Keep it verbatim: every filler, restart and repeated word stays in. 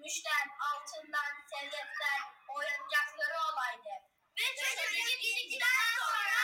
gümüşten, altından, sedeften oyuncakları olaydı. Ve çocuk gittikten sonra